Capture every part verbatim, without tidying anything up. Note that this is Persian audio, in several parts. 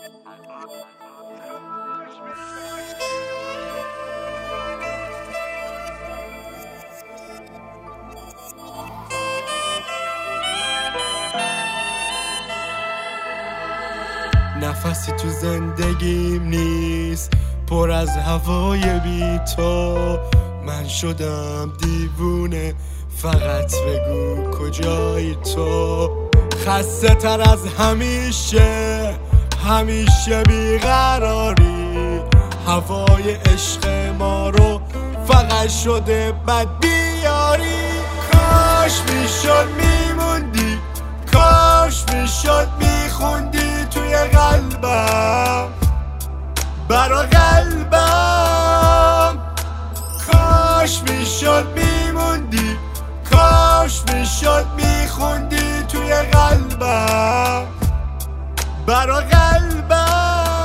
نفسی تو زندگیم نیست پر از هوای بی تو، من شدم دیوونه، فقط بگو کجایی تو. خسته تر از همیشه، همیشه بیقراری، هوای عشق ما رو فقط شده بد بیاری. کاش میشد میموندی، کاش میشد میخوندی توی قلبم، برا قلبم. کاش میشد میموندی، کاش میشد میخوندی توی قلبم، برا قلبم.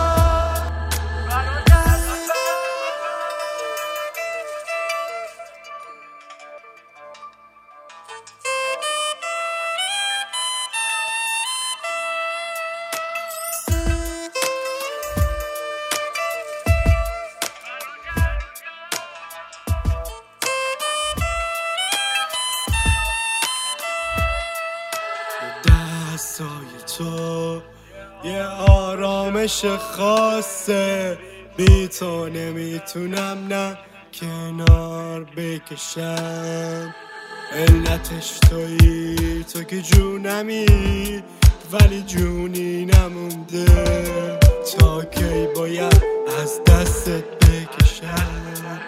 دستای تو یه آرامش خاصه، بی تو نمیتونم نه کنار بکشم. علتش تویی، تو که جونمی ولی جونی نمونده، تا کی باید از دستت بکشم.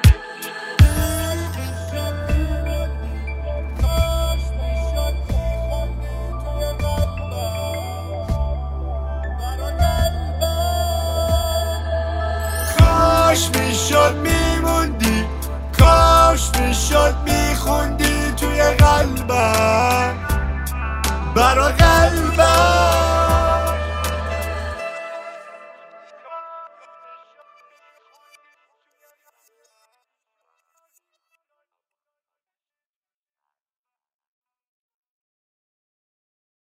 کاش میشد میموندی، کاش میشد میخوندی توی قلبم، برا قلبم.